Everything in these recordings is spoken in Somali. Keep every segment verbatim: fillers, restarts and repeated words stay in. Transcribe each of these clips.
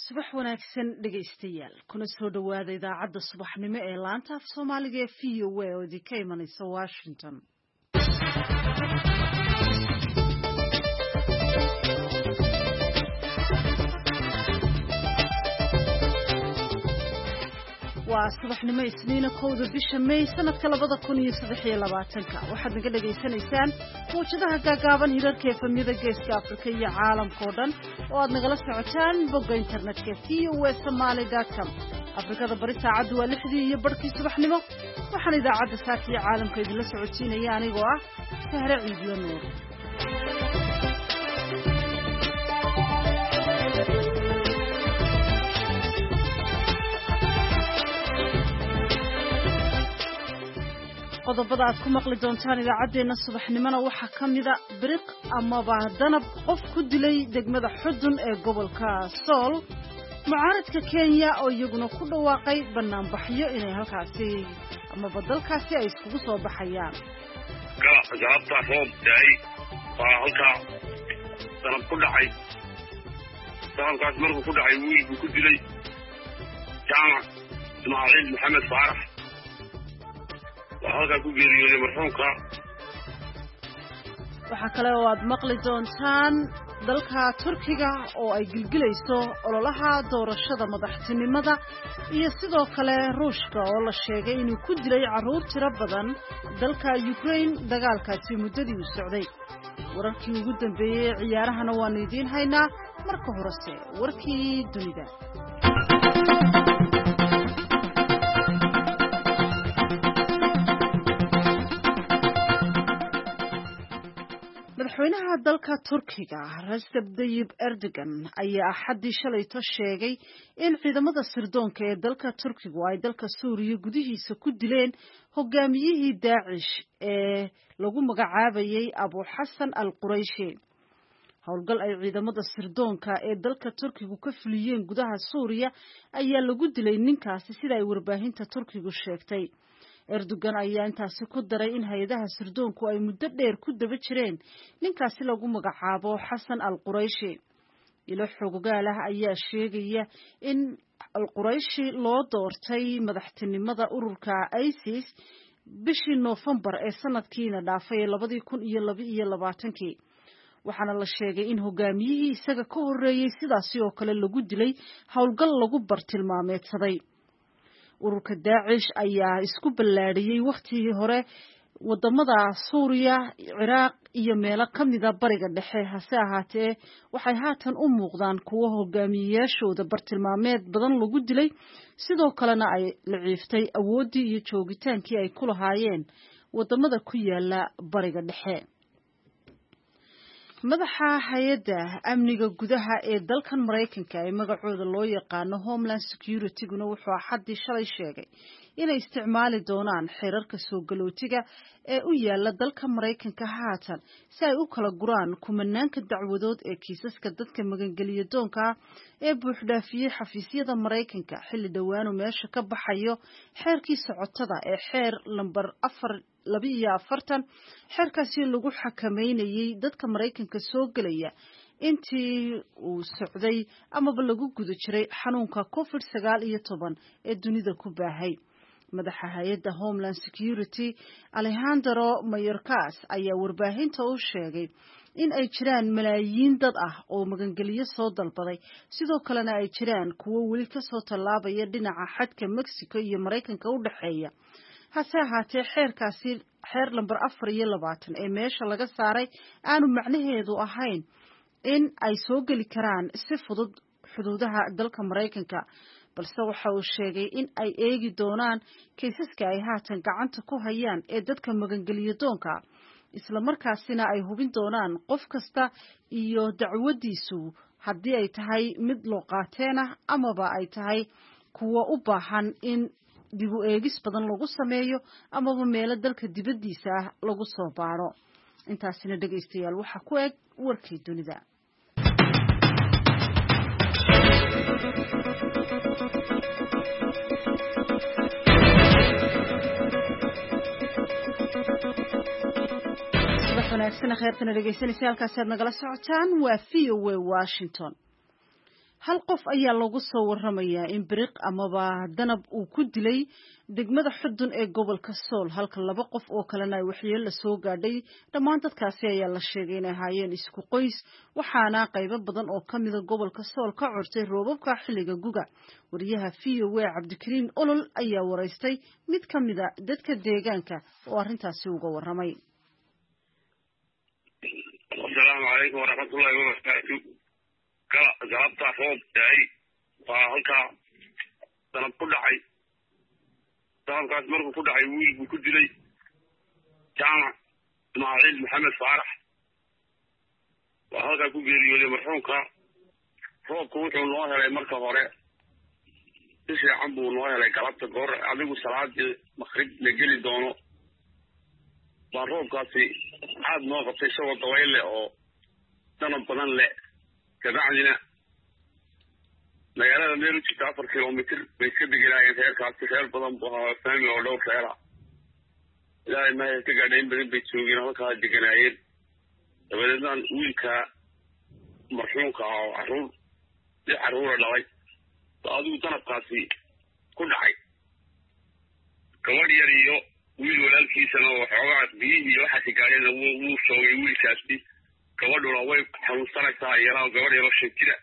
subax wanaagsan dhegaystayaal kuna soo dhawaada idaacadda subaxnimo ee laanta af Soomaaliga ee V O A oo idinka imanaysa Washington. waa subaxnimo isniina kowda bisha May sanadka labada kun iyo saddex iyo labaatanka waxaad naga dhageysanaysaan muujadaha gaagaaban hirarka efemyada geeska Afrika iyo caalamka oo dhan oo aad nagala socotaan bogga internetka v o a somali dot com. Afrikada bari saacadu waa lixdii iyo barkii subaxnimo waxaan idaacadda saakiyo caalamka idinla socodsiinaya anigoo ah Sahra Ciidlo Nuur. qodobada aad ku maqli doontaan idaacadeena subaxnimona waxaa ka mida biriq amaba danab qof ku dilay degmada Xudun ee gobolka Sool. mucaaradka Kenya oo iyaguna ku dhawaaqay banaanbaxyo inay halkaasi amaba dalkaasi ay iskugu soo baxayaan. galabta roob day waa halka danab ku dhacay danabkaas markuu ku dhacay wiilku ku dilay jaamac Ismaaciil Maxamed Faarax waxaa ku geeriyooday marxuumka. waxaa kale oo aad maqli doontaan dalka Turkiga oo ay gilgilayso ololaha doorashada madaxtinimada iyo sidoo kale Ruushka oo la sheegay inuu ku dilay caruur tiro badan dalka Ukraine dagaalkaasi muddadii uu socday. wararkii ugu dambeeyay ciyaarahana waan idiin haynaa marka horese warkii dunida. madaxweynaha dalka Turkiga Recep Tayyip Erdogan ayaa axadii shalayto sheegay in ciidamada sirdoonka ee dalka Turkiga ay dalka Suuriya gudihiisa ku dileen hogaamiyihii Daesh ee lagu magacaabayay Abu Hassan al-Qurayshi. howlgal ay ciidamada sirdoonka ee dalka Turkiga ka fuliyeen gudaha Suuriya ayaa lagu dilay ninkaasi sida ay warbaahinta Turkiga sheegtay. Erdogan ayaa intaasi ku daray in hay'adaha sirdoonku ay muddo dheer ku daba jireen ninkaasi lagu magacaabo Hassan al-Qurayshi. ilo xogogaal ah ayaa sheegaya in al-Qurayshi loo doortay madaxtinimada ururka ISIS bishii November ee sanadkiina dhaafay labada kun iyo laba iyo labaatanka. waxaana la sheegay in hogaamiyihii isaga ka horeeyay sidaasi oo kale lagu dilay howlgal lagu bartilmaameedsaday. ururka Daesh ayaa isku ballaadhiyay waqtigii hore wadamada Suuriya, Ciraaq iyo meelo kamida bariga dhexe. hase ahaatee waxay haatan u muuqdaan kuwo hogaamiyeyaashooda bartilmaameed badan lagu dilay sidoo kalena ay la ciiftay awoodii iyo joogitaankii ay ku lahaayeen wadamada ku yaala bariga dhexe. madaxa hay'adda amniga gudaha ee dalkan Mareykanka ee magacooda loo yaqaano Homeland Security-guna wuxuu axadii shalay sheegay inay isticmaali doonaan xeerarka soo galootiga ee u yaala dalka Mareykanka haatan si ay u kala guraan kumanaanka dacwadood ee kiisaska dadka magangeliya doonka ee buuxdhaafiyay xafiisyada Mareykanka xilli dhawaanu meesha ka baxayo xeerkii socotada ee xeer lambar afar laba iyo afartan. xeerkaasi lagu xakameynayay dadka Mareykanka soo galaya intii uu socday amaba lagu guda jiray xanuunka covid sagaal iyo toban ee dunida ku baahay. madaxa hay'adda Homeland Security Alejandro Mayorkas ayaa warbaahinta u sheegay in ay jiraan malaayiin dad ah oo magangeliyo soo dalbaday sidoo kalena ay jiraan kuwo weli ka soo tallaabaya dhinaca xadka Mexico iyo Mareykanka u dhaxeeya. hase ahaatee xeerkaasi xeer lambar afar iyo labaatan ee meesha laga saaray aanu macnaheedu ahayn in ay soo geli karaan si fudud xuduudaha dalka Mareykanka, balse waxa uu sheegay in ay eegi doonaan kiisaska ay haatan gacanta ku hayaan ee dadka magangeliya doonka isla markaasina ay hubin doonaan qof kasta iyo dacwadiisu haddii ay tahay mid loo qaateen ah amaba ay tahay kuwo u baahan in dib u eegis badan lagu sameeyo amaba meelo dalka dibadiisa ah lagu soo baaro. intaasina dhageystayaal waxa ku eg warkii dunida. subax wanaagsan khayrtana dhageysanaysa halkaas aad nagala socotaan waa V O A Washington. hal qof ayaa lagu soo waramayaa in biriq amaba danab uu ku dilay degmada Xudun ee gobolka Sool halka laba qof oo kalena ay waxyeello soo gaadhay dhammaan dadkaasi ayaa la sheegay inay ahaayeen isku qoys waxaana qaybo badan oo ka mid ah gobolka Sool ka curtay roobabka xilliga guga wariyaha V O A Cabdikariin Olol ayaa wareystay mid ka mid ah dadka deegaanka oo arrintaasi uga waramay. Assalaamu calaykum waraxmatullaahi wabarakaatuh. galabta roob daay waa halkaa danab ku dhacay danabkaas markuu ku dhacay wiil buu ku dilay jaamac ismaaciil maxamed faarax waa halkaa ku geeriyooday marxuumka roobku wuxuu noo helay marka hore si fiican buu noo helay galabta goor adigu salaadii maqrib la geli doono baa roobkaasi aad noo qabtay isagoo dabayl leh oo danab badan leh kabacdina magaalada meel u jirta afar kilomitr bay iska deganaayeen reerkaasi reer badan buu ahaa faami oo dhowr reera ilaahay mahay ka gaadha in badan bay joogeen halkaa deganaayeen dabadeedna wiilka marxuumka ah oo caruur si caruura dhalay ba adigu danabkaasi ku dhacay gabadh yar iyo wiil walaalkiisana oo xoogaa biyihii waxaasi gaadheen wuu shoogay wiilkaasi gabadhuna way xanuunsanaysaa iyana gabadh yaro shan jira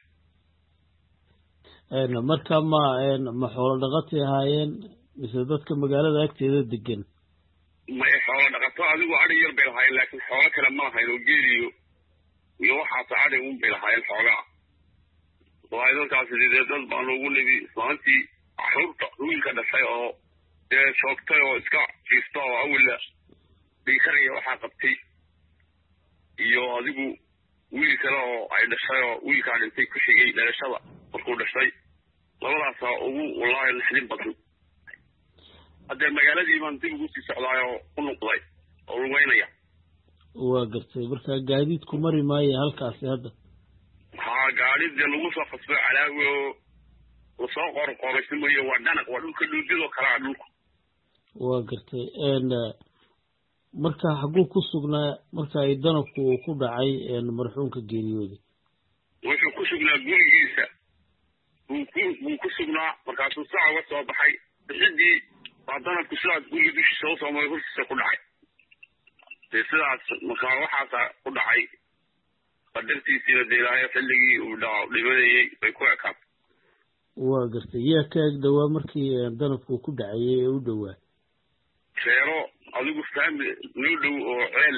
marka ma ma xoolo dhaqato ahaayeen mise dadka magaalada agteeda degan may xoolo dhaqato adigu adhi yar bay lahaayeen laakiin xoolo kale ma lahayn oo geeliyo iyo waxaas adhi un bay lahaayeen xoogaa waayo dadkaasi dee dad baa noogu nimi islaantii caruurta wiilka dhashay oo dee shoogtay oo iska jiifta oo awilla dhiikaraya waxaa qabtay iyo adigu wiil kale oo ay dhashay oo wiilkaa dhintay ku xigay dhalashada markuu dhashay labadaasaa ugu wallaahi naxdin badan haddee magaaladii baan dib ugu sii socdaay oo u noqday oo lugeynaya waa gartay marka gaadiidku mari maayo halkaasi hadda haa gaadid dee lagu soo qasbay calaawi oo lasoo qorqoraysimayo waa dhanaq waa dhulka dhuudidoo kalea dhulku waa gartay marka xaguu ku sugnaa marka ay danabku uu ku dhacay marxuumka geeriyooday wuxuu ku sugnaa gurigiisa buu ku buu ku sugnaa markaasuu saca uga soo baxay bixidii baa danabku sidaas guriga dushiisa u soo maray hortiisa ku dhacay dee sidaas markaa waxaasaa ku dhacay qadartiisiina dee ilaahay xilligii uu dhaco dhimanayay bay ku ekaatay waa gartay yaa ka ag dhowaa markii danabku ku dhacayay ee u dhowaa reero adigu faami noo dhow oo ceel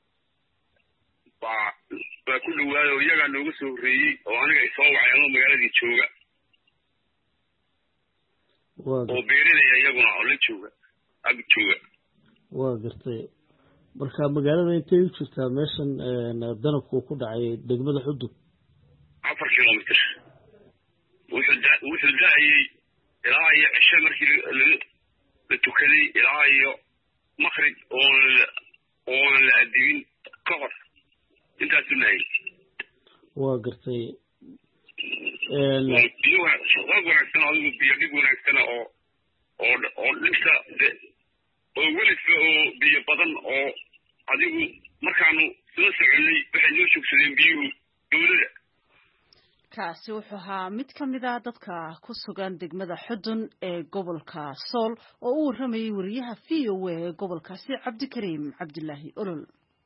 baa baa ku dhawaaday oo iyagaa nooga soo horreeyey oo aniga ay soo wacay anoo magaaladii jooga oo beerinaya iyaguna oo la jooga ag jooga waa gartay marka magaalada intay u jirtaa meeshan danabku ku dhacay degmada Xudun afar kilomitr wuxuu da wuxuu daayay ilaa iyo cishe markii la tukaday ilaa iyo مخرج oo oo la adin ka hor intaas inay waa gartay ee biyo wanaagsan adigu biyo dhig wanaagsan oo oo oo dhigta oo weliba oo biyo badan oo adigu markaanu soo soconay waxay noo joogsadeen biyuhu dowladda kaasi wuxuu ahaa mid ka mid ah dadka ku sugan degmada Xudun ee gobolka Sool oo uu waramayay wariyaha V O A ee gobolkaasi Cabdikariim Cabdullaahi Olol.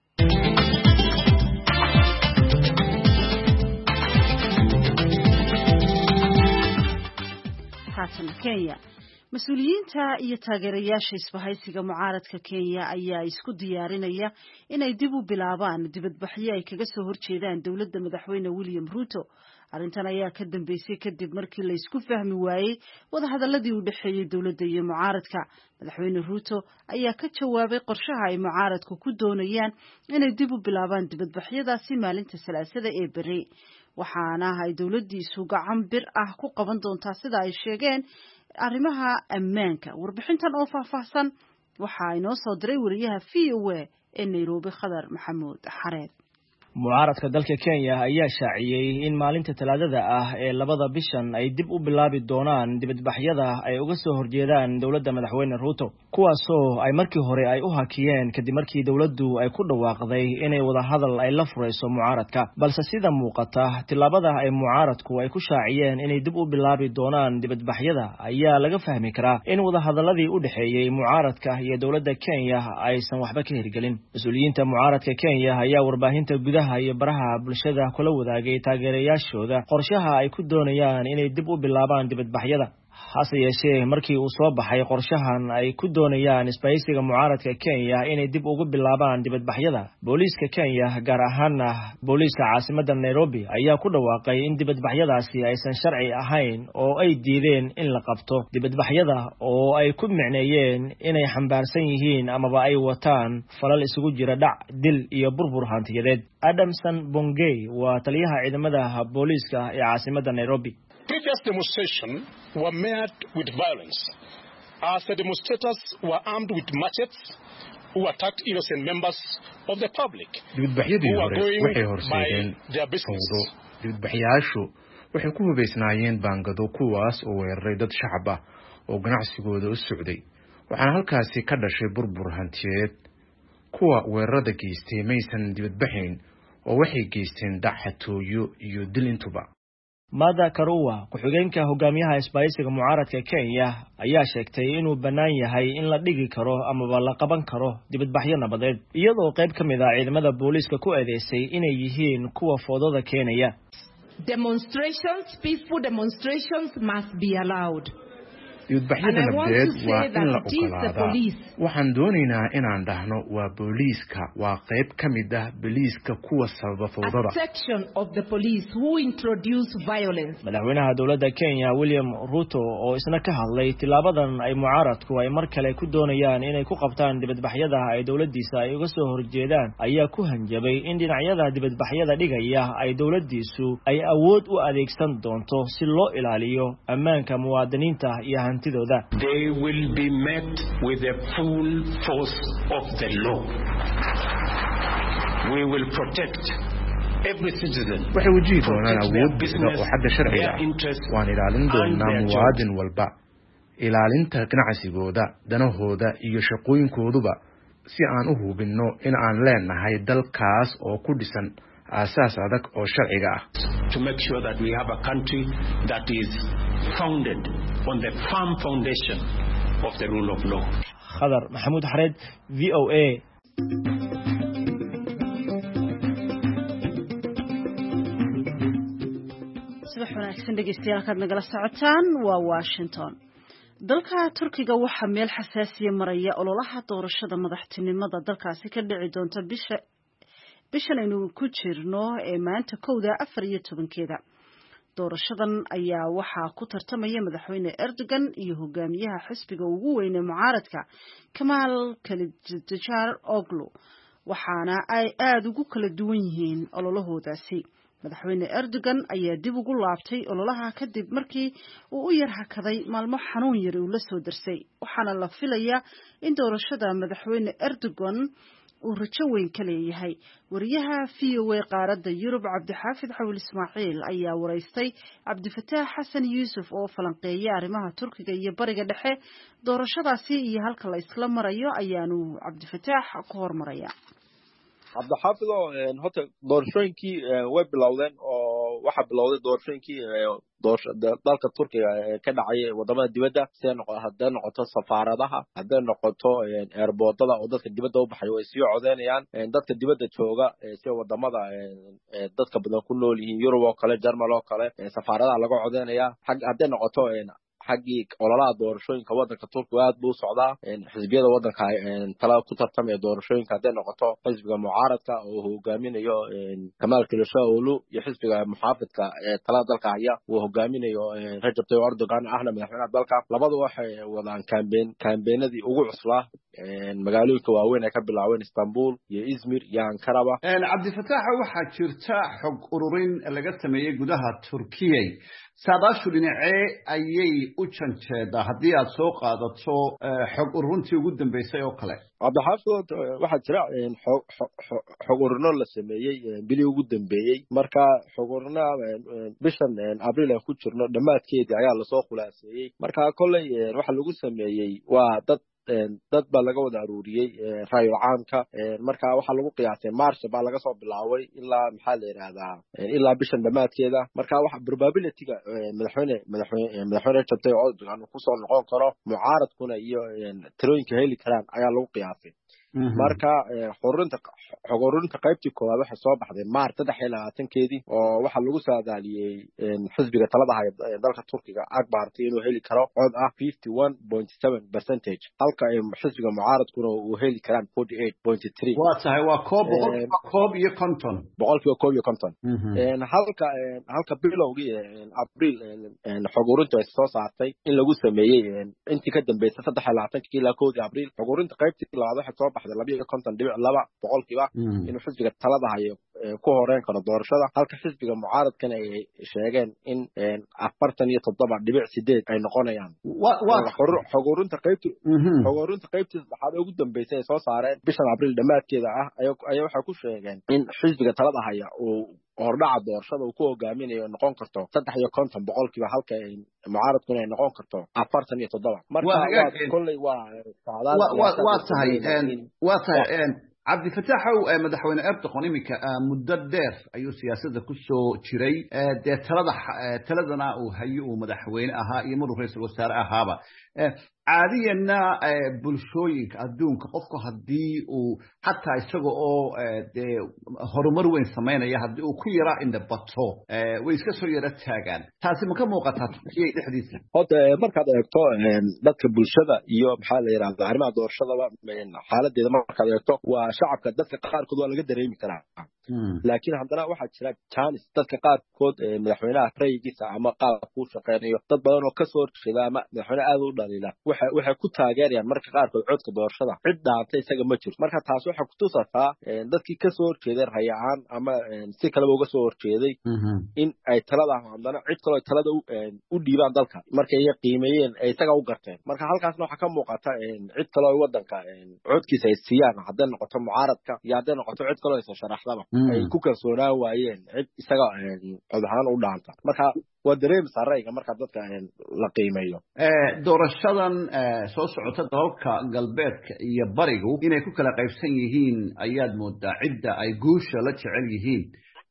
haatan Kenya mas-uuliyiinta iyo taageerayaasha isbahaysiga mucaaradka Kenya ayaa isku diyaarinaya inay dib u bilaabaan dibadbaxyo ay kaga soo horjeedaan dowladda madaxweyne William Ruto. arrintan ayaa ka dambeysay kadib markii la isku fahmi waayey wadahadaladii u dhaxeeyay dowladda iyo mucaaradka. madaxweyne Ruto ayaa ka jawaabay qorshaha ay mucaaradku ku doonayaan inay dib u bilaabaan dibadbaxyadaasi maalinta Salaasada ee bari, waxaana ay dowladdiisu gacan bir ah ku qaban doontaa sida ay sheegeen arrimaha ammaanka. warbixintan oo faahfaahsan waxa ay noo soo diray wariyaha V O A ee Nairobi Khadar Maxamuud Xareed. mucaaradka dalka Kenya ayaa shaaciyay in maalinta talaadada ah ee labada bishan ay dib u bilaabi doonaan dibadbaxyada ay uga soo horjeedaan dawladda madaxweyne Ruto kuwaasoo ay markii hore ay u hakiyeen kadib markii dawladdu ay ku dhawaaqday inay wada hadal ay la furayso mucaaradka balse sida muuqata tilaabada ay mucaaradku ay ku shaaciyeen inay dib u bilaabi doonaan dibadbaxyada ayaa laga fahmi karaa in wada hadaladii u dhaxeeyay mucaaradka iyo dawladda Kenya aysan waxba ka hirgelin mas'uuliyiinta mucaaradka Kenya ayaa warbaahinta gudaha iyo baraha bulshada kula wadaagay taageerayaashooda qorshaha ay ku doonayaan inay dib u bilaabaan dibadbaxyada hase yeeshee markii uu soo baxay qorshahan ay ku doonayaan isbahaysiga mucaaradka Kenya inay dib ugu bilaabaan dibadbaxyada booliiska Kenya gaar ahaan booliiska caasimadda Nairobi ayaa ku dhawaaqay in dibadbaxyadaasi aysan sharci ahayn oo ay diideen in la qabto dibadbaxyada oo ay ku micneeyeen inay xambaarsan yihiin amaba ay wataan falal isugu jira dhac dil iyo burbur hantiyadeed Adamson Bongey waa taliyaha ciidamada booliiska ee caasimadda Nairobi. Previous demonstrations were met with violence, as the demonstrators were armed with machetes who attacked innocent members of the public. dibadbaxyadii hore waxay horseedeen fawdo dibadbaxyaashu waxay ku hubaysnaayeen baangado kuwaas oo weeraray dad shacab ah oo ganacsigooda u socday waxaana halkaasi ka dhashay burbur hantiyeed kuwa weerarada geystay maysan dibadbaxayn oo waxay geysteen dhaxatooyo iyo dil intuba. Mada Karua ku-xigeenka hogaamiyaha isbahaysiga mucaaradka Kenya ayaa sheegtay inuu bannaan yahay in la dhigi karo amaba la qaban karo dibadbaxyo nabadeed iyadoo qayb ka mid ah ciidamada booliiska ku eedeysay inay yihiin kuwa foodada keenaya. Demonstrations, peaceful demonstrations must be allowed. dibadbaxyada nabadeed waa in la ogolaadaa waxaan doonaynaa inaan dhahno waa booliiska waa qayb ka mid ah booliiska kuwa sababa fawdada section of the police who introduce violence. madaxweynaha dawladda Kenya William Ruto oo isna ka hadlay tilaabadan ay mucaaradku ay mar kale ku doonayaan inay ku qabtaan dibadbaxyada ay dawladdiisa ay uga soo horjeedaan ayaa ku hanjabay in dhinacyada dibadbaxyada dhigaya ay dawladdiisu ay awood u adeegsan doonto si loo ilaaliyo ammaanka muwaadiniinta iyo They will be met with the full force of the law. We will protect every citizen. waxay wajihi doonaan awood business oo xagga sharciga waan ilaalin doonaa muwaadin walba ilaalinta ganacsigooda danahooda iyo shaqooyinkooduba si aan u hubinno in aan leenahay dalkaas oo ku dhisan aasaas adag oo sharciga ah. To make sure that we have a country that is founded on the firm foundation of the rule of law. Khadar Mahmoud Hared, V O A. subax wanaagsan dhegeystayaal kaad nagala socotaan waa Washington. dalka Turkiga waxaa meel xasaasiya maraya ololaha doorashada madaxtinimada dalkaasi ka dhici doonta bisha bishan aynu ku jirno ee maanta kowda afar iyo tobankeeda. doorashadan ayaa waxaa ku tartamaya madaxweyne Erdogan iyo hogaamiyaha xisbiga ugu weyn ee mucaaradka Kemal Kılıçdaroğlu waxaana ay aad ugu kala duwan yihiin ololahoodaasi. madaxweyne Erdogan ayaa dib ugu laabtay ololaha kadib markii uu u yar hakaday maalmo xanuun yar uu la soo darsay waxaana la filayaa in doorashada madaxweyne Erdogan uu rajo weyn ka leeyahay. wariyaha V O A qaaradda Yurub Cabdixaafid Xawil Ismaaciil ayaa wareystay Cabdifataax Xasan Yuusuf oo falanqeeya arrimaha Turkiga iyo Bariga Dhexe doorashadaasi iyo halka la isla marayo ayaanu Cabdifataax ku hormaraya. Cabdixaafid oo hota doorashooyinkii way bilowdeen oo waxa bilowday doorashooyinkii dalka Turkiga ka dhacay wadamada dibadda sida noqoto haddii noqoto safaaradaha haddii noqoto airportada oo dadka dibadda u baxay way sii codeynayaan dadka dibadda jooga sida wadamada dadka badan ku nool yihiin Yurub oo kale Jarmal oo kale safaaradaha laga codeynaya haddii noqoto xaqii ololaha doorashooyinka wadanka Turkiga aad buu socdaa xisbiyada wadanka tala ku tartamaya doorashooyinka haddii noqoto xisbiga mucaaradka oo hogaaminayo Kemal Kılıçdaroğlu iyo xisbiga muxaafidka ee tala dalka haya uu hogaaminayo Recep Tayyip Erdogan ahna madaxweynaha dalka labadu waxay wadaan campaign campaignadii ugu cuslaa magaalooyinka waaweyn ay ka bilaabeen Istanbul iyo Izmir iyo Ankaraba. Cabdifataax waxaa jirta xog ururin laga sameeyay gudaha Turkiye saadaashu dhinacee ayay u janjeedaa haddii aad soo qaadato xog ururintii ugu dambeysay oo kale. Cabdixaafid waxaa jira xog ururino la sameeyey bilii ugu dambeeyey marka xog ururina bishan Abriil ay ku jirno dhamaadkeedii ayaa lasoo khulaaseeyey marka kolley waxa lagu sameeyey waa dad dad baa laga wada aruuriyey raayo caamka marka waxa lagu qiyaasay March baa laga soo bilaaway ilaa maxaa la yiraahdaa ilaa bishan dhamaadkeeda marka waxa probability-ga madaxweyne madaxweyne madaxweyne Recep Erdogan ku soo noqon karo mucaaradkuna iyo tirooyinka heli karaan ayaa lagu qiyaasay marka xurunta xogorunta qaybtii koowaad waxa soo baxday March saddex iyo labaatankeedii oo waxa lagu saadaaliyay xisbiga talada haya dalka Turkiga Akbarti inuu heli karo cod ah fifty-one point seven percent halka ay xisbiga mucaaradkuna uu heli karaan forty-eight point three waa tahay waa koob koob iyo konton boqolkiiba koob iyo konton halka halka bilowgii Abriil xogorunta ay soo saartay in lagu sameeyay intii ka dambeysay saddex iyo labaatankii ilaa kowdii Abriil xogorunta qaybtii labaad waxa soo baxday laba iyo konton dhibic laba boqolkiiba inuu xisbiga talada hayo ku horeen karo doorashada halka xisbiga mucaaradkana ay sheegeen in afartan iyo toddoba dhibic sideed ay noqonayaan xogorunta qaybtii xogorunta qaybtii saddexaad ugu dambeysay ay soo saareen bishan Abriil dhamaadkeeda ah ayaa waxa ku sheegeen in xisbiga talada haya uu hordhaca doorashada uu ku hogaaminayo noqon karto saddex iyo konton boqolkiiba halka ay mucaaradkuna ay noqon karto afartan iyo toddoba marka kolley waa waa tahay waa tahay cabdifataaxow madaxweyne Erdogan iminka muddo dheer ayuu siyaasadda ku soo jiray dee talada taladana uu hayo uu madaxweyne ahaa iyo maruu ra'iisul wasaare ahaaba caadiyana bulshooyinka adduunka qofku haddii uu xataa isaga oo dee horumar weyn samaynaya haddii uu ku yara indha bato way iska soo yara taagaan taasi ma ka muuqataa Turkiye dhexdiisa hada markaad eegto dadka bulshada iyo maxaa la yiraahdaa arrimaha doorashada xaaladeeda markaad eegto waa shacabka dadka qaarkood waa laga dareemi karaa laakiin haddana waxaa jira chance dadka qaarkood madaxweynaha raygiisa ama qaabka uu shaqeynayo dad badan oo ka soo horjeeda ama madaxweyne aad u dhaliila waxa waxay ku taageerayaan marka qaarkood codka doorashada cid dhaantay isaga ma jirto marka taas waxa ku tusataa dadkii ka soo horjeeday rayaan ama si kale uga soo horjeeday in ay talada haddana cid kale talada u dhiibaan dalka markay ay qiimeeyeen ay isaga u garteen marka halkaasna waxa ka muuqata cid kale oo wadanka codkiisa ay siiyaan haddana noqoto mucaaradka iyo haddana noqoto cid kale oo sharaxdaba ay ku kalsoonaan waayeen cid isaga cod ahaan u dhaanta marka waa dareemsa rayga marka dadka la qiimeeyo doorashadan soo socota dalalka galbeedka iyo barigu inay ku kala qaybsan yihiin ayaad moodaa cidda ay guusha la jecel yihiin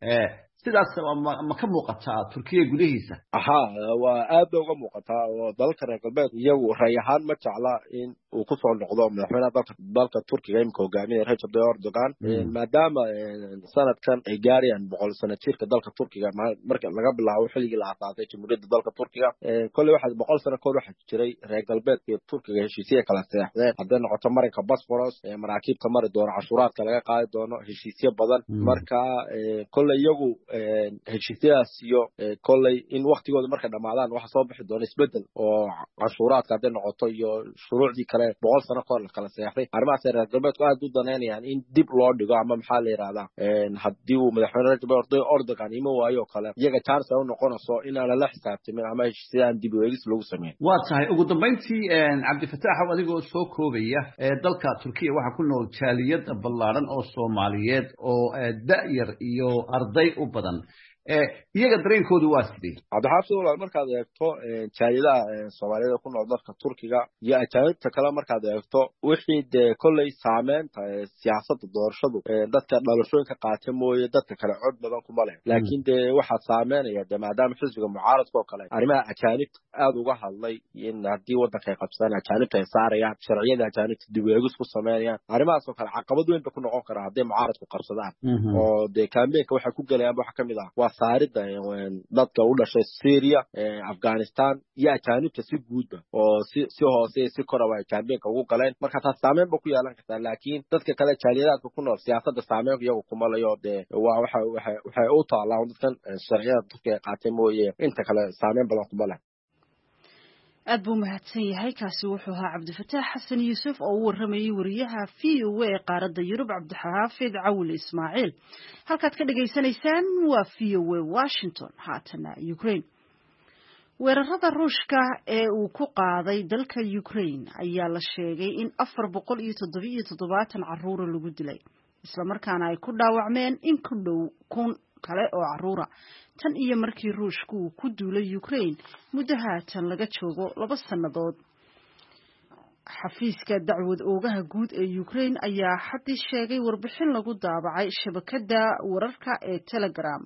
sidaas ma ka muuqataa Turkiye gudahiisa aha waa aad uga muuqataa oo dalka reer galbeed iyagu ray ahaan ma jecla in uu ku soo noqdo madaxweynaha dalka dalka Turkiga imka hogaamiye Recep Erdogan maadaama sanadkan ay gaarayaan boqol sano jirka dalka Turkiga marka laga bilaabo xilligii la aasaasay jamhuuriyadda dalka Turkiga kulli waxa boqol sano ka hor waxa jiray reer galbeed iyo Turkiga heshiisyo kala saxdeen haddii noqoto marinka Bosphorus maraakiibta mari doona cashuuraadka laga qaadi doono heshiisyo badan marka kulli iyagu heshiisyadaas iyo kolley in waqtigooda marka dhamaadaan waxa soo bixi doona isbedel oo cashuuraadka hadday noqoto iyo shuruucdii kale boqol sano ka hor la kala seexday arrimahaas reer galbeedku aad u danaynayaan in dib loo dhigo ama maxaa la yidhahdaa haddii uu madaxweyne Recep Erdogan ima waayo kale iyaga chance ay u noqonayso inaan la xisaabtamin ama heshiisyadaan dib u eegis lagu sameeyo waa tahay ugu dambeyntii cabdifataax adigoo soo koobaya dalka Turkiye waxa ku nool jaaliyad ballaaran oo Soomaaliyeed oo da'yar iyo arday u badan iyaga dareenkoodu waa sidee cabdixaafid walaal markaad eegto jaaliyadaha Soomaaliyeed ku nool dalka Turkiga iyo ajaanibta kale markaad eegto wixii dee kolley saameynta siyaasadda doorashadu dadka dhalashooyinka qaata mooye dadka kale cod badan kuma leh laakiin dee waxaa saameynaya dee maadaama xisbiga mucaaradka oo kale arrimaha ajaanibta aad uga hadlay in haddii waddanka ay qabsadaan ajaanibta ay saarayaan sharciyada ajaanibta dib u eegis ku sameynayaan arrimahaas oo kale caqabad weyn ba ku noqon karaa hadday mucaaradku qabsadaan oo dee kaambeenka waxay ku galayaan waxa kamid ah waa saarida dadka u dhashay Syria Afghanistan iyo ajaanibta si guudba oo si si hoose si koraba ay kaambeenka ugu galeen marka taas saameyn ba ku yeelan kartaa laakiin dadka kale jaaliyadaha ku nool siyaasadda saameyn iyagu kuma layo dee waa waxa waxa waxa u taalaa dadkan sharciyada Turkiga qaatay mooye inta kale saameyn badan kuma leh aad buu mahadsan yahay kaasi wuxuu ahaa cabdifataax xasan yuusuf oo u waramayay wariyaha v o a ee qaaradda yurub cabdixaafid cawil ismaaciil halkaad ka dhagaysanaysaan waa v o a washington haatana ukraine weerarada ruushka ee uu ku qaaday dalka Ukraine ayaa la sheegay in afar boqol iyo toddoba iyo toddobaatan caruur lagu dilay isla markaana ay ku dhaawacmeen in ku dhow kun kale oo caruura tan iyo markii ruushku uu ku duulay Ukraine muddo haatan laga joogo laba sanadood xafiiska dacwad oogaha guud ee Ukraine ayaa xadii sheegay warbixin lagu daabacay shabakada wararka ee Telegram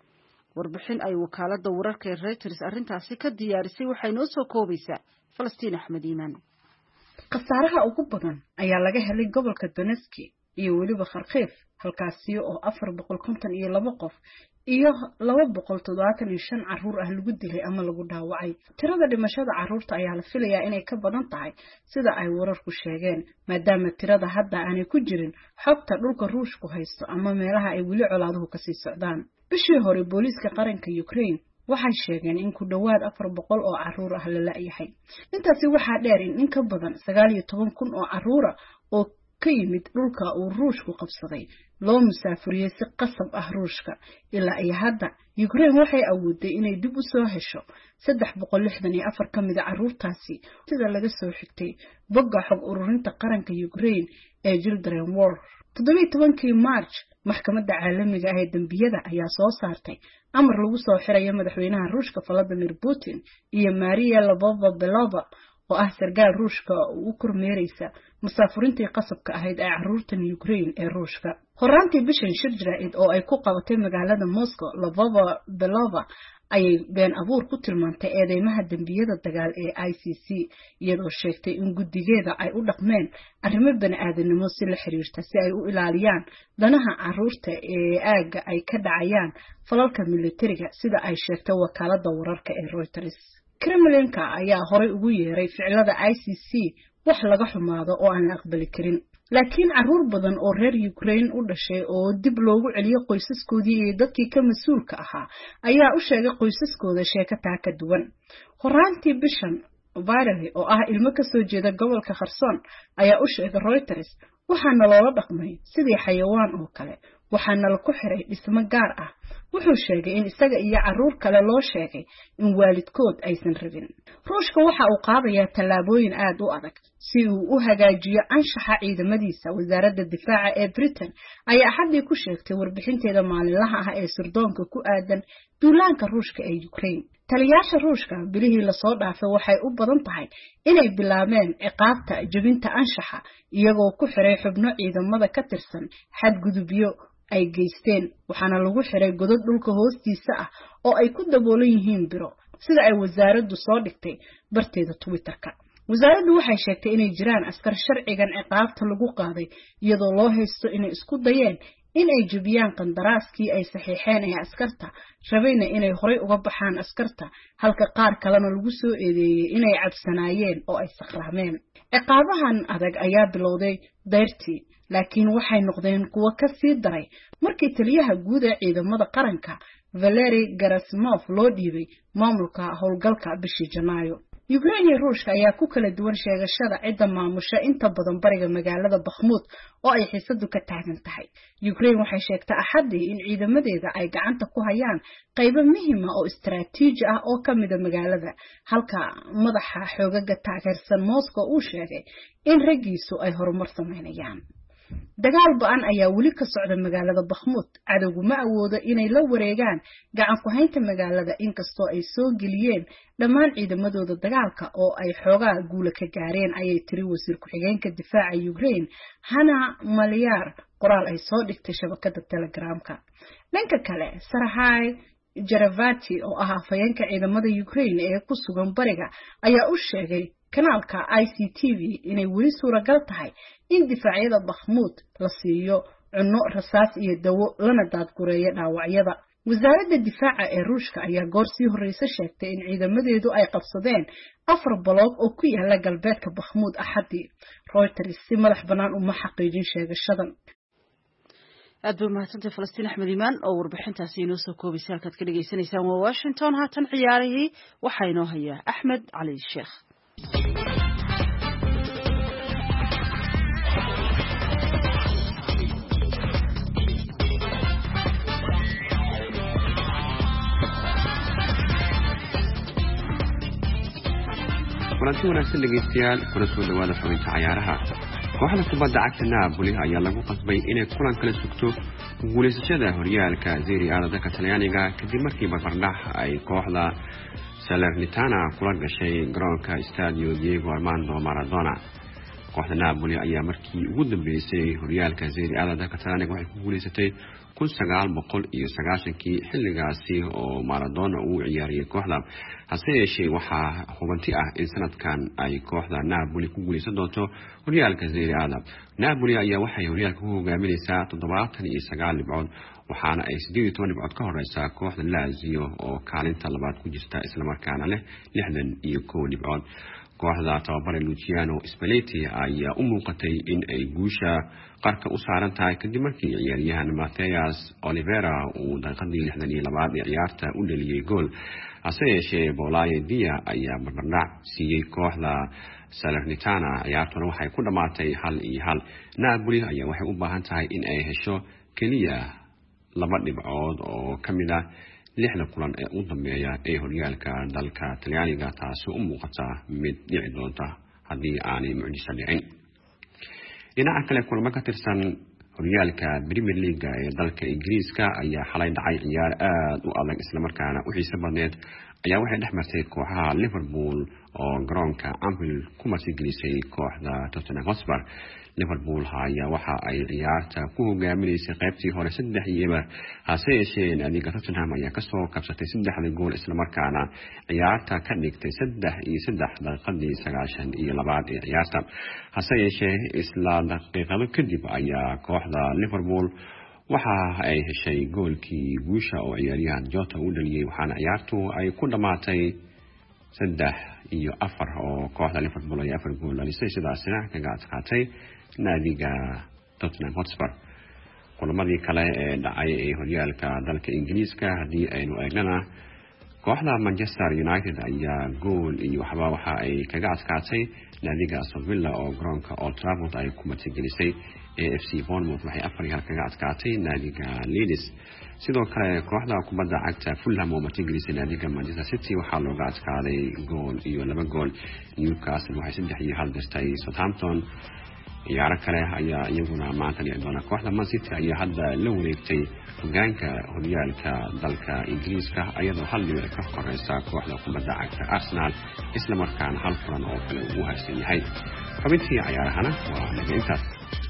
warbixin ay wakaalada wararka ee Reuters arrintaasi ka diyaarisay waxay noo soo koobaysaa Falastiin Axmed Iimaan qasaaraha ugu badan ayaa laga helay gobolka Donetsk iyo weliba Kharkiv halkaasi oo afar boqol konton iyo laba qof iyo laba boqol toddobaatan iyo shan caruur ah lagu dilay ama lagu dhaawacay tirada dhimashada caruurta ayaa la filayaa inay ka badan tahay sida ay wararku sheegeen maadaama tirada hadda aanay ku jirin xogta dhulka ruushku haysto ama meelaha ay weli colaaduhu ka sii socdaan bishii hore booliiska qaranka Ukraine waxay sheegeen in ku dhawaad afar boqol oo caruur ah la la'yahay intaasi waxaa dheer in in ka badan sagaal iyo toban kun oo caruur oo ka yimid dhulka uu ruushku qabsaday loo musaafuriyay si qasab ah ruushka ilaa ay hadda Ukraine waxay awooday inay dib u soo hesho saddex boqol lixdan iyo afar ka mid ah caruurtaasi sida laga soo xigtay bogga xog ururinta qaranka Ukraine ee Children War toddoba iyo tobankii March maxkamadda caalamiga ah ee dambiyada ayaa soo saartay amar lagu soo xirayo madaxweynaha ruushka Vladimir Putin iyo Maria Lvova-Belova oo ah sargaal ruushka uu kormeeraysa musaafurintii qasabka ahayd ee caruurtan Ukraine ee ruushka horaantii bishan shir jiraa'id oo ay ku qabatay magaalada Moscow Lvova-Belova ayay been abuur ku tilmaantay eedeymaha dambiyada dagaal ee I C C iyadoo sheegtay in guddigeeda ay u dhaqmeen arrimo bani'aadanimo si la xiriirta si ay u ilaaliyaan danaha caruurta ee aaga ay ka dhacayaan falalka militariga sida ay sheegtay wakaalada wararka ee Reuters Kremlinka ayaa horey ugu yeeray ficilada I C C wax laga xumaado oo aan la aqbali karin laakiin caruur badan oo reer Ukraine u dhashay oo dib loogu celiyo qoysaskoodii iyo dadkii ka mas'uulka ahaa ayaa u sheegay qoysaskooda sheekada ka duwan horaantii bishan Valery oo ah ilmo ka soo jeeda gobolka Kherson ayaa u sheegay Reuters waxaana loola dhaqmay sidii xayawaan oo kale waxaana la ku xiray dhismo gaar ah wuxuu sheegay in isaga iyo caruur kale loo sheegay in waalidkood aysan rabin ruushka waxa uu qaadayaa tallaabooyin aad u adag si uu u hagaajiyo anshaxa ciidamadiisa wasaaradda difaaca ee Britain ayaa xadii ku sheegtay warbixinteeda maalinlaha ah ee sirdoonka ku aadan duulaanka ruushka ee Ukraine taliyaasha ruushka bilihii la soo dhaafay waxay u badan tahay inay bilaabeen ciqaabta jabinta anshaxa iyagoo ku xiray xubno ciidamada ka tirsan xadgudubyo ay geysteen waxaana lagu xiray godad dhulka hoostiisa ah oo ay ku daboolan yihiin biro sida ay wasaaraddu soo dhigtay barteeda Twitterka wasaaraddu waxay sheegtay inay jiraan askar sharcigan ciqaabta lagu qaaday iyadoo loo haysto inay isku dayeen in ay jabiyaan qandaraaskii ay saxiixeen ee askarta rabayna inay horey uga baxaan askarta halka qaar kalena lagu soo eedeeyay inay cabsanaayeen oo ay sakhraameen ciqaabahan adag ayaa bilowday dayrtii laakiin waxay noqdeen kuwa ka sii daray markii taliyaha guud ee ciidamada qaranka Valery Gerasimov loo dhiibay maamulka howlgalka bishii Janaayo Ukraine iyo Ruushka ayaa ku kala duwan sheegashada cidda maamusha inta badan bariga magaalada Bakhmut oo ay xiisadu ka taagan tahay Ukraine waxay sheegtay axadii in ciidamadeeda ay gacanta ku hayaan qaybo muhiim ah oo istiraatiiji ah oo ka mid ah magaalada halka madaxa xoogaga taageersan Moscow uu sheegay in ragiisu ay horumar sameynayaan dagaal ba'an ayaa weli ka socda magaalada Bakhmut cadawgu ma awoodo inay la wareegaan gacan ku haynta magaalada inkastoo ay soo geliyeen dhammaan ciidamadooda dagaalka oo ay xoogaa guula ka gaareen ayay tiri wasiir ku-xigeenka difaaca Ukraine Hana Maliar qoraal ay soo dhigtay shabakada Telegramka dhanka kale Sarahay Jaravati oo ah afhayeenka ciidamada Ukraine ee ku sugan bariga ayaa u sheegay kanaalka I C T V inay weli suuragal tahay in difaacyada Bakhmut la siiyo cunno rasaas iyo dawo lana daadgureeyo dhaawacyada wasaaradda difaaca ee Ruushka ayaa goor sii horeysa sheegtay in ciidamadeedu ay qabsadeen afar baloog oo ku yaala galbeedka Bakhmut axadii Reuters si madax banaan uma xaqiijin sheegashadan aad buu mahadsantahay Falastiin Axmed Iimaan oo warbixintaasi inoo soo koobaysay halkaad ka dhageysanaysaan waa Washington haatan ciyaarihii waxaa inoo haya Axmed Cali Sheekh kulanti wanaagsan dhegeystayaal kuna soo dhawaada xubinta cayaaraha kooxda kubadda cagta Napoli ayaa lagu qasbay inay kulan kala sugto guuleysashada horyaalka Serie A dalka Talyaaniga kadib markii barbardhac ay kooxda Salernitana kula gashay garoonka Stadio Diego Armando Maradona. kooxda Napoli ayaa markii ugu dambeysay horyaalka Serie A dalka Talyaaniga waxay ku guuleysatay kun sagaal boqol iyo sagaashan-kii xilligaasi oo Maradona uu ciyaariyay kooxda. hase yeeshee waxaa hubanti ah in sanadkan ay kooxda Napoli ku guuleysan doonto horyaalka Serie A. Napoli ayaa waxay horyaalka ku hogaaminaysaa toddobaatan iyo sagaal dhibcood waxaana ay siddeed iyo toban dhibcood ka horeysaa kooxda Lazio oo kaalinta labaad ku jirta isla markaana leh lixdan iyo kow dhibcood. kooxda tababare Luciano Spalletti ayaa u muuqatay in ay guusha qarka u saaran tahay kadib markii ciyaaryahan Matheus Oliveira uu daqiiqadii lixdan iyo labaad ee ciyaarta u dhaliyay gool. hase yeeshee Boulaye Dia ayaa barbardhac siiyay kooxda Salernitana. ciyaartuna waxay ku dhamaatay hal iyo hal. Napoli ayaa waxay u baahan tahay in ay hesho kaliya laba dhibcood oo kamid ah lixda kulan ee u dambeeya ee horyaalka dalka Talyaaniga, taasoo u muuqata mid dhici doonta haddii aanay mucjiso dhicin. dhinaca kale kulamo ka tirsan horyaalka Premier League ee dalka Ingiriiska ayaa xalay dhacay ciyaar aad u adag isla markaana u xiiso badneed ayaa waxay dhex martay kooxaha Liverpool oo garoonka Anfield ku martigelisay kooxda Tottenham Hotspur. Liverpool ayaa waxa ay ciyaarta ku hogaaminaysay qaybtii hore saddex iyo eber, hase yeeshee naadiga Tottenham ayaa kasoo kabsatay saddexda gool isla markaana ciyaarta ka dhigtay saddex iyo saddex daqiiqadii sagaashan iyo labaad ee ciyaarta. hase yeeshee isla daqiiqado kadib ayaa kooxda Liverpool waxa ay heshay goolkii guusha oo ciyaaryahan Jota uu dhaliyay waxaana ciyaartu ay ku dhamaatay saddex iyo afar oo kooxda Liverpool ay afar gool dhalisay sidaasina kaga adkaatay naadiga Tottenham Hotspur. kulamadii kale ee dhacay ee horyaalka dalka Ingiriiska haddii aynu eegnana kooxda Manchester United ayaa gool iyo waxba waxa ay kaga adkaatay naadiga Aston Villa oo garoonka Old Trafford ay ku martigelisay. A F C Bournemouth waxay afar iyo hal kaga adkaatay naadiga Leeds. sidoo kale kooxda kubadda cagta Fulham oo martigelisay naadiga Manchester City waxaa looga adkaaday gool iyo laba gool. Newcastle waxay saddex iyo hal dirtay Southampton. ciyaaro kale ayaa iyaguna maanta dhici doona. kooxda Man City ayaa hadda la wareegtay hogaanka horyaalka dalka Ingiriiska iyadoo hal dhibic ka koreysa kooxda kubadda cagta Arsenal isla markaana hal kulan oo kale uu haysan yahay. xubintii ciyaarahana waa naga intaas.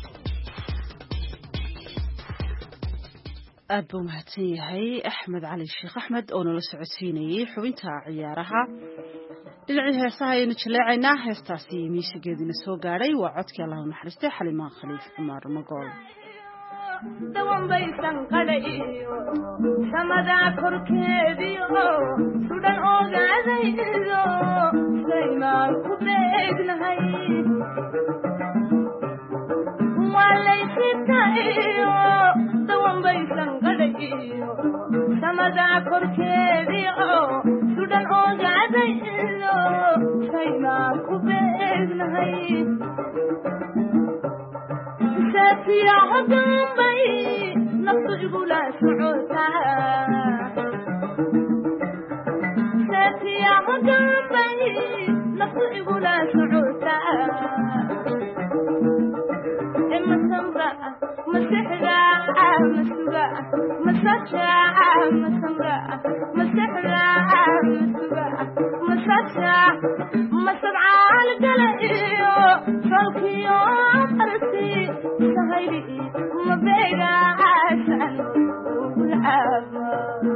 aad buu mahadsan yahay Axmed Cali Sheekh Axmed oo nala socodsiinayay xubinta ciyaaraha. dhinacii heesaha ayaynu jaleecaynaa. heestaasi miisigeedina soo gaadhay waa codkii Allah u naxariistay Xalimaan Khaliif Cumar Magool. dawan baysan qadhayo samada korkeediyo sudan ogaadaydo saymaan ku beegnahay walaysitayo dawan baysan qadhayo samada korkeediyo sudan ogaadaydo saymaan ku beegnahay ساتيا عدنبي نفسي قولا سعوتا ساتيا عدنبي نفسي قولا سعوتا إما سمرا مسحرا مسوغا مساتشا مسمرا مسحرا مسوغا مساتشا مسبعا القلقيو فالكيو أرسي سهيري مبيغا عسان والعابا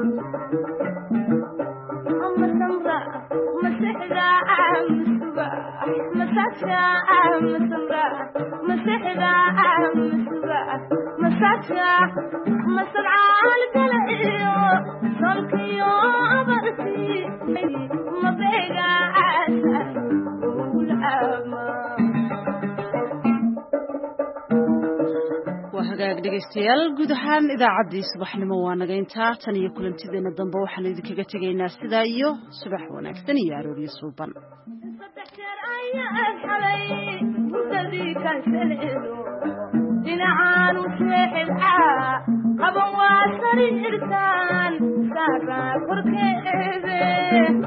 أما سمرا مسحرا مسوغا مساتشا مسمرا مسحرا مسوغا مساتشا مسبعا القلقيو فالكيو أرسي مبيغا عسان والعابا hagaag dhegaystayaal guud ahaan idaacaddii subaxnimo waa naga intaa tan iyo kulantideena dambe waxaan idinkaga tegaynaa sidaa iyo subax wanaagsan iyo arooryo suuban dhinacaan u seexdaa qaban waa sariirtaan saaraa korkeede